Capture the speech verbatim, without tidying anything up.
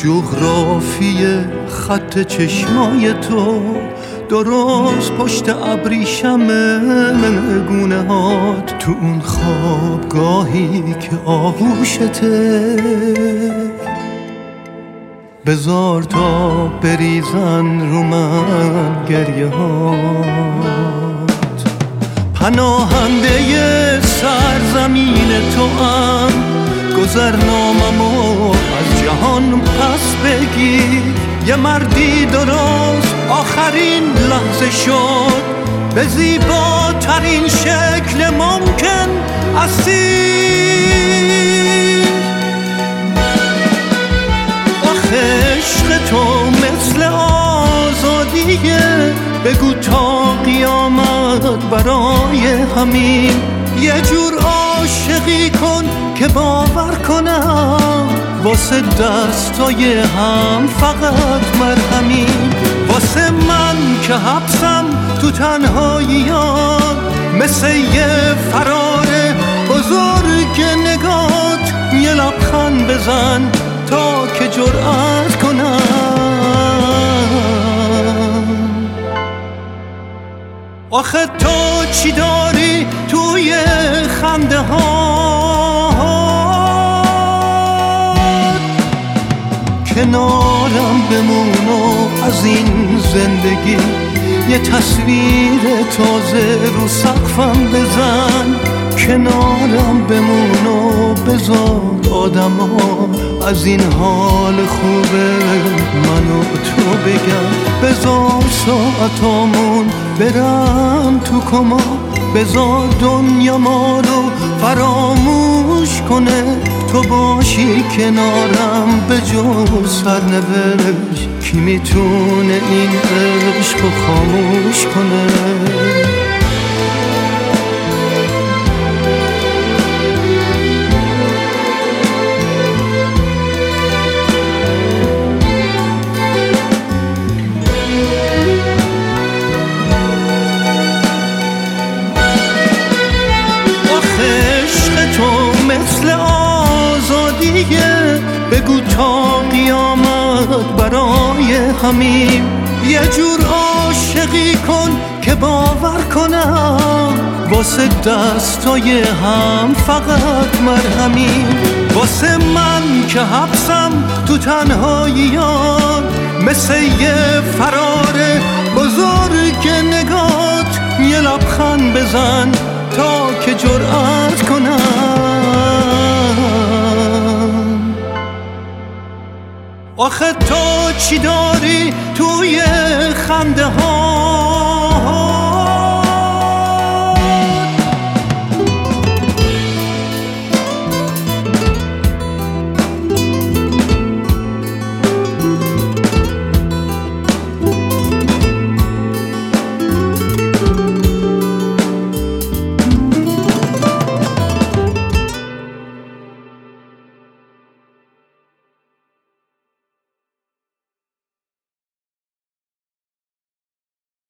جغرافی خط چشمای تو درست پشت ابریشم گونه هات، تو اون خوابگاهی که آغوشته، بذار تا بریزن رو من گریه هات. پناهنده سرزمین تو هم گذرناممو از جهان پس بگیر. یه مردی درست آخرین لحظه شد، به زیباترین شکل ممکن اسیر. آخه عشق تو مثل آزادیه، بگو تا قیامت برای همین یه جور عاشقی کن که باور کنم، واسه دستای هم فقط مرهمی. واسه من که حبسم تو تنهاییات، مثل یه فرار بزرگ نگات، یه لبخند بزن تا که جرأت کنم. آخه تو چی داری توی خنده ها، کنارم بمون و از این زندگی یه تصویر تازه رو سقفم بزن. کنارم بمون و بذار آدم ها از این حال خوبه منو تو بگم. بذار ساعتامون برم تو کما، بذار دنیا ما رو فراموش کنه. تو باشی کنارم به جز سرنوشت، کی میتونه این عشق رو خاموش کنه؟ بگو تا قیامت برای همین یه جور عاشقی کن که باور کنم، واسه دستای هم فقط مرهمی. واسه من که حبسم تو تنهاییات، مثل یه فرار بزرگ نگات، یه لبخند بزن تا که جرأت کنم. آخه تو چی داری